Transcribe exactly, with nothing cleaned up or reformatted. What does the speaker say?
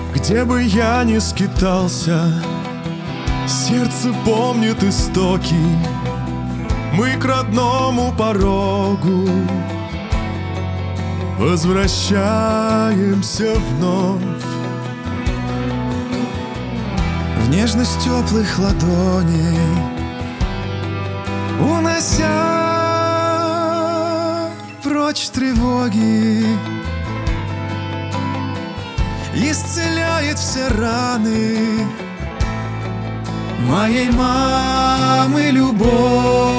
Где бы я ни скитался, сердце помнит истоки. Мы к родному порогу возвращаемся вновь. В нежность теплых ладоней, унося прочь тревоги, исцеляет все раны моей мамы любовь.